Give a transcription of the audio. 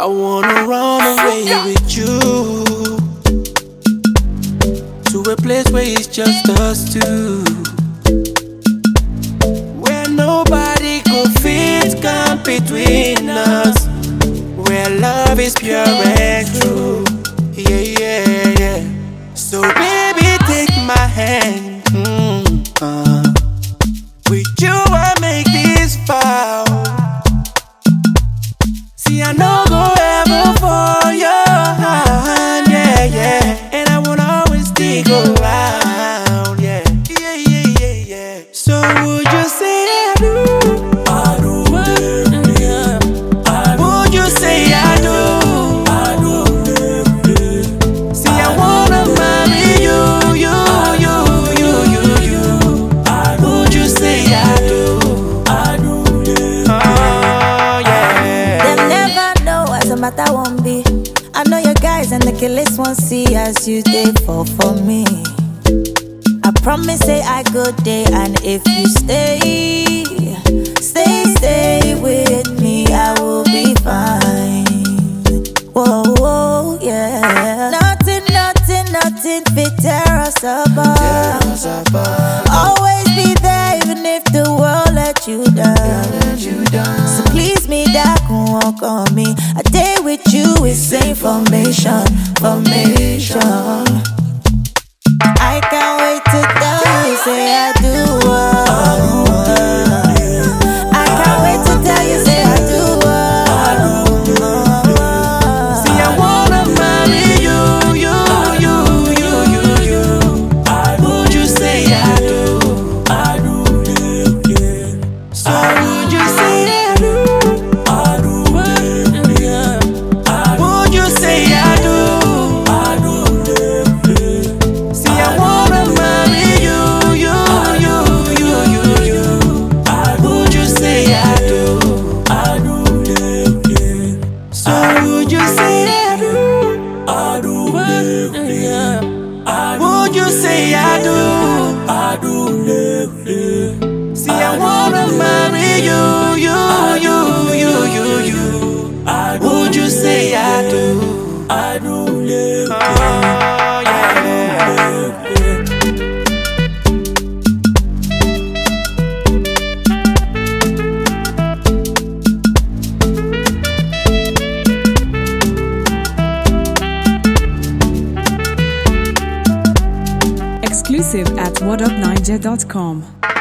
I wanna run away with you to a place where it's just us two, where nobody could fit come between us, where love is pure and true. Yeah, yeah, yeah. So baby, take my hand. With you I make this vow. See, I know go ever for your hand, yeah, yeah. And I will always stick around, yeah, yeah, yeah, yeah, yeah. So would you say I do? I do, yeah. Would you say I do? I do. See, I wanna marry you, you. Would you say I do? I do, yeah. Oh, yeah. Them never know as a matter won't be. I know your guys and the killers won't see as you stay for me. I promise say I good day, and if you stay with me, I will be fine. Whoa, whoa, yeah. Nothing fit tear us apart. Always be there even if the world let you down. So please me that can walk on me. A day with you is information. I can't wait to tell you, say I do. I can't wait to tell you, say I do. See, I wanna marry you, you. Would you say I do? I do, yeah. So would you say I do? I do, yeah. Would you say I do? I do, see, I wanna marry you, you. Would you say I do? I do, yeah. So would you say I do? I do, yeah. Would you say I do? I do, see, I wanna marry you, you. Would you say I do? I do, oh, yeah. Exclusive at whatupniger.com.